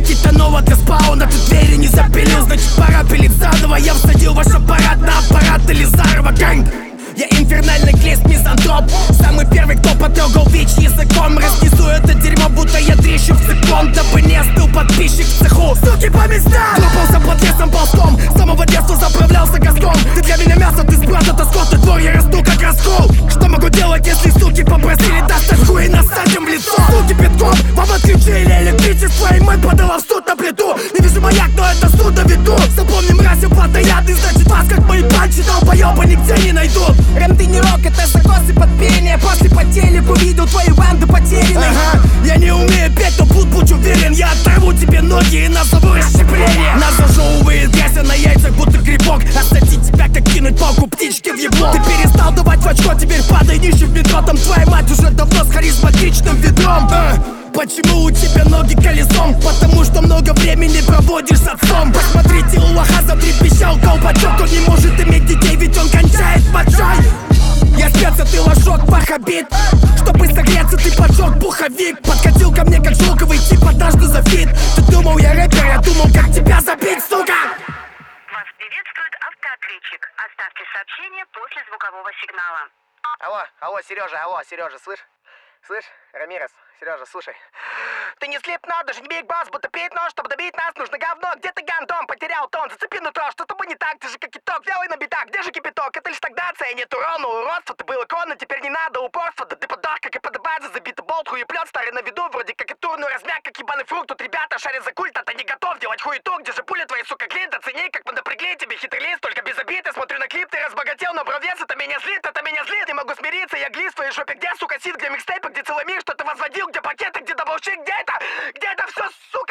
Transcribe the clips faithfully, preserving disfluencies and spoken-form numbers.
титанова для спауна. Ты двери не запилил, значит пора пилить заново. Я всадил ваш аппарат на аппарат Элизарова. Гэнг! Я инфернальный клест мизантроп, самый первый, кто потрогал ВИЧ языком. Разнесу это дерьмо, будто я трещу в циклон, дабы не остыл подписчик в цеху. Суки по местам! Лопался под лесом ползком, с самого детства заправлялся газком. Ты для меня мясо, ты с брата, это скот, и двор, я расту как раскол. Что могу делать, если суки попросили достать хуй и насадим в лицо? Суки пятком, вам отключили электричество, и мы подала в суд на плиту. Не вижу маяк, но это суда веду. Запомни, мразью плотоядный, значит вас, как мои панчи, долбоёбы нигде не найдут. Рэп-тренировок — это закосы под пение. После по телеку видел твою банду потерянной. Ага, я не умею петь, но будь, будь уверен, я оторву тебе ноги и назову расщепление. Нас зажевывает грязь на яйцах, будто грибок. Осадить тебя, как кинуть палку птички в ебло. Ты перестал давать в очко, теперь падай ниже в метро. Там твоя мать уже давно с харизматичным ведром. а, Почему у тебя ноги колесом? Потому что много времени проводишь с отцом. Посмотрите, у лоха затрепещал колпачок. Он не может иметь детей, ведь он кончает мочой. Я спец, а ты ложок, пахобит. Чтобы согреться, ты поджег пуховик. Подкатил ко мне, как шелковый тип, однажды за фит. Ты думал, я рэпер, я думал, как тебя забить, сука. Вас приветствует автоответчик. Оставьте сообщение после звукового сигнала. Алло, алло, Сережа, алло, Сережа, слышь? Слышь, Рамирес, Сережа, слушай. Ты не слип, надо же, не бей бас, будто петь нож, чтобы добить нас нужно говно. Где ты, гандон, потерял тон, зацепи нутро, что с тобой не так, ты же как киток, вялый на битах, где же кипяток? Это лишь тогда ценит урон, уродство, ты был иконно, теперь не надо упорства, да ты подох, как и подобается, забитый болт, хуеплет, старый на виду, вроде как и турную размяк, как ебаный фрукт, тут ребята шарят за культ, а ты не готов делать хуету, где же пуля твои, сука, клиент, оцени, как мы напрягли тебе хитрый лист, только без обид, я смотрю на клип, ты разбогател, но бровец, это меня злит, это меня злит, не могу смириться, я глист в твоей жопе, где, сука, сид, где микстейпы, где целый мир, что ты возводил, где пакеты, где даблшик, где это, где это все, сука?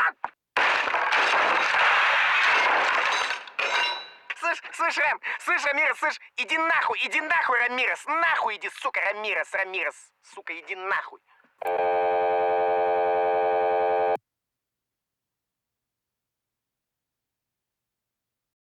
Слышь, слышь, Рэм, слышь, Рамирес, слышь, иди нахуй, иди нахуй, Рамирес, нахуй иди, сука, Рамирес, Рамирес, сука, иди нахуй.